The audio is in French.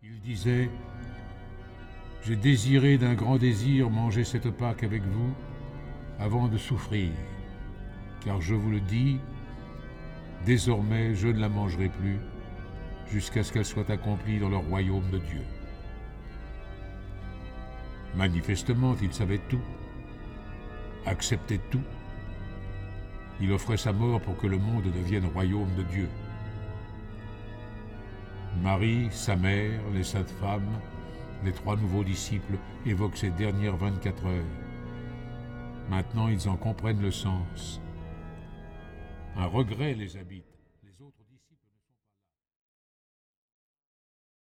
Il disait: j'ai désiré d'un grand désir manger cette Pâque avec vous avant de souffrir, car je vous le dis, désormais je ne la mangerai plus jusqu'à ce qu'elle soit accomplie dans le royaume de Dieu. Manifestement, il savait tout, acceptait tout. Il offrait sa mort pour que le monde devienne royaume de Dieu. Marie, sa mère, les saintes femmes, les 3 nouveaux disciples évoquent ces dernières 24 heures. Maintenant, ils en comprennent le sens. Un regret les habite.